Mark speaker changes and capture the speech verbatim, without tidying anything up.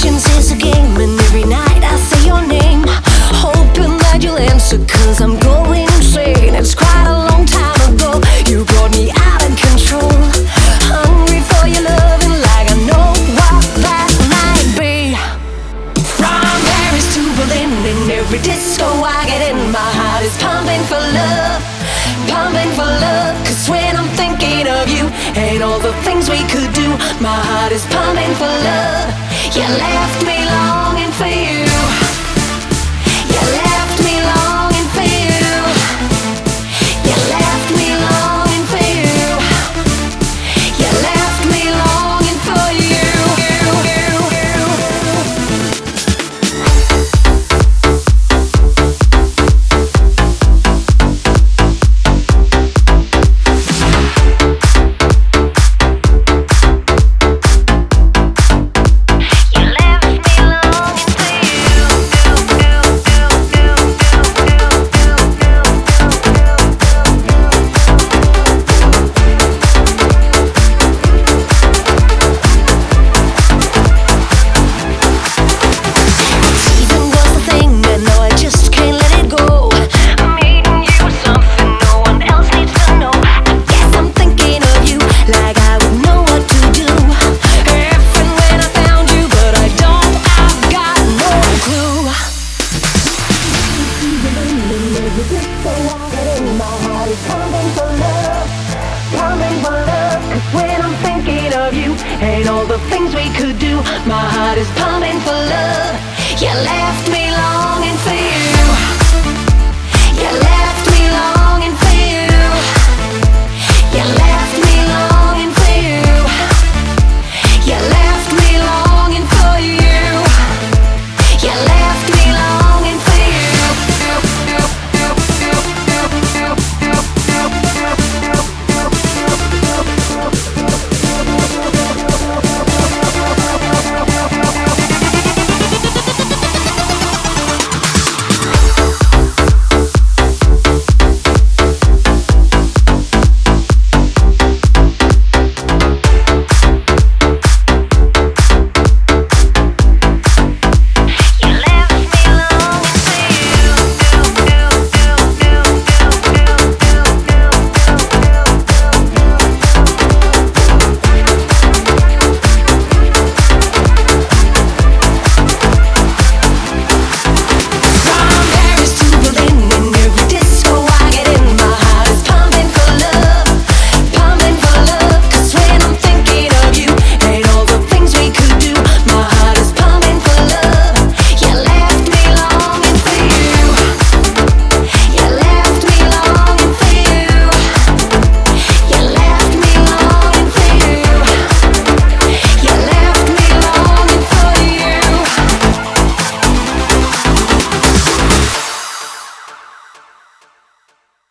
Speaker 1: Patience is a game, and every night I say your name, hoping that you'll answer, cause I'm going insane. It's quite a long time ago, you brought me out of control. Hungry for your loving like I know what that might be. From Paris to Berlin, in every disco I get in, my heart is pumping for love, pumping for love. Cause when I'm thinking of you and all the things we could do, my heart is pumping for love. You left me longing for you. You left me longing for you. You left me longing for you. You left me longing for you. And all the things we could do, my heart is pumping for love. You left me